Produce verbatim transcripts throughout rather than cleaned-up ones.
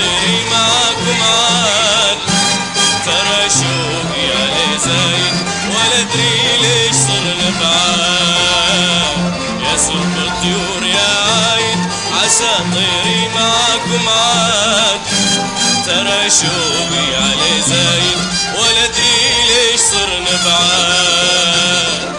عساطيري معاكم عاد. ترى شوقي عليه زايد ولا ادري ليش صرنا بعاد. يا سرب الطيور يا عايد عساطيري معاكم عاد. ترى شوقي عليه زايد ولا ادري ليش صرنا بعاد.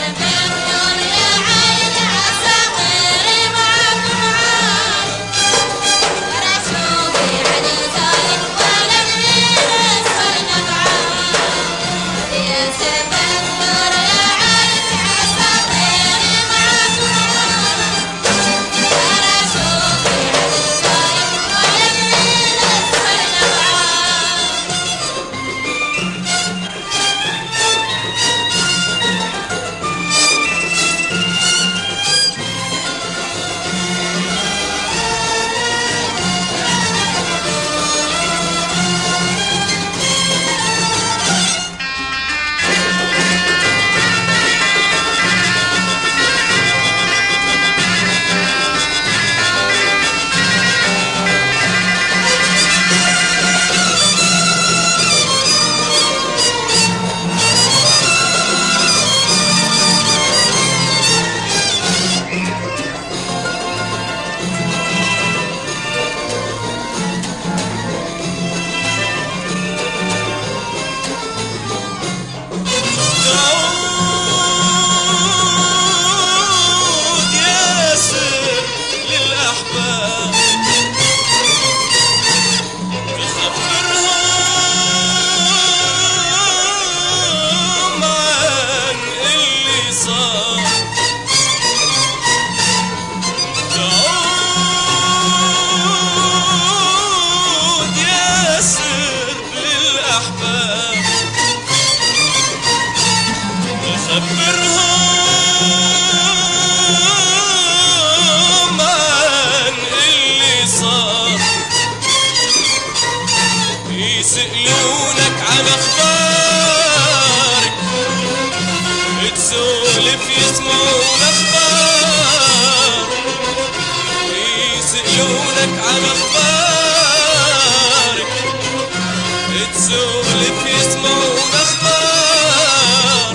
خبرهم عن اللي صار. يسألونك عن اخبارك تسولف يسمعون اخبار. يسألونك عن اخبارك تسولف يسمعون اخبار.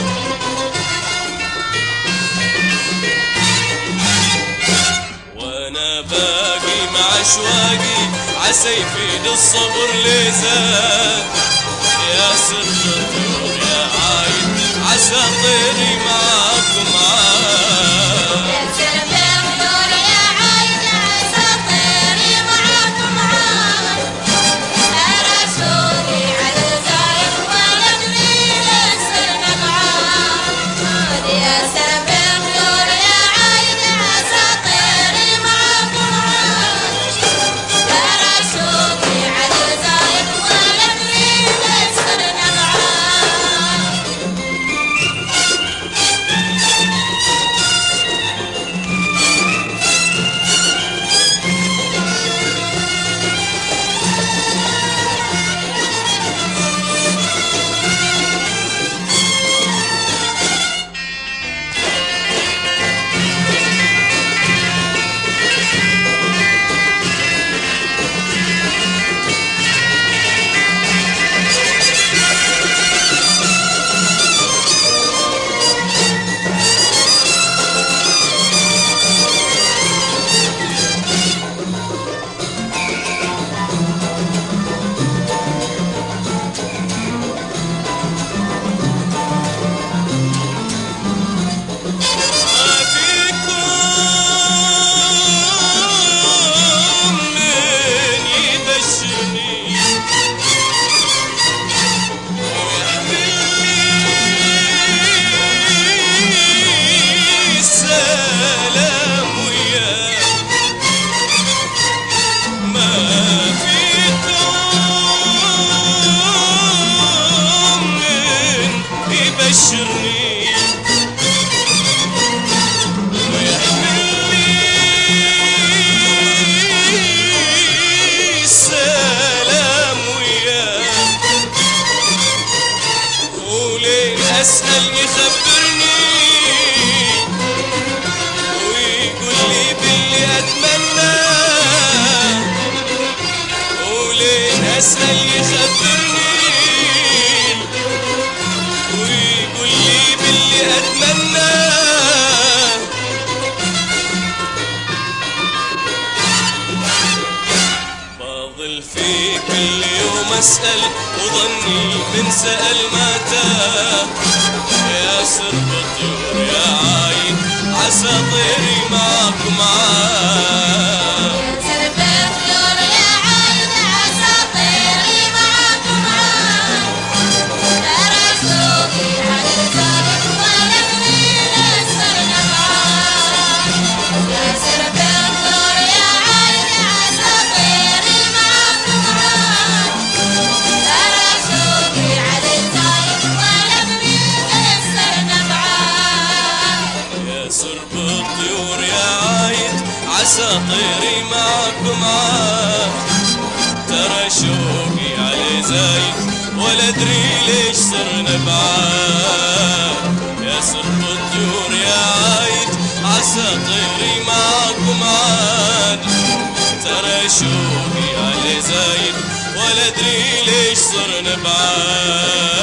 وانا باقي مع اشواقي عسى يفيد الصبر لزاد. يا سر الطيور يا عايد عساطيري معاكم عاد. يا سر الطيور يا عايد عساطيري معاكم عاد. ترى شوقي على زايد ولا ادري ليش صرنا بعاد. يا سر الطيور يا عايد عساطيري معاكم عاد. ترى شوقي على زايد ولا ادري ليش صرنا بعاد. اسأل يخبرني ويقول لي باللي اتمناه، بظل في كل يوم اسأل وظني من سأل ما تاه، يا سرب الطيور يا عايد عسى طيري معاك معاه. يا سرب الطيور يا عايد عسى طيري معاك معاه، ترى شوقي على لسانك ولا تريد السرنا معاه. يا سرب الطيور يا عايد عسى طيري معاك معاه، ترى شوقي على لسانك ولا تريد السرنا معاه. يا سرب الطيور يا عايد عسى طيري معاك معاه، ترى شوقي عليه زايد ولا ادري ليش صرنا بعاد. يا سرب الطيور يا عايد عسى طيري معاك معاد، ترى شوقي عليه زايد ولا ادري ليش صرنا بعاد.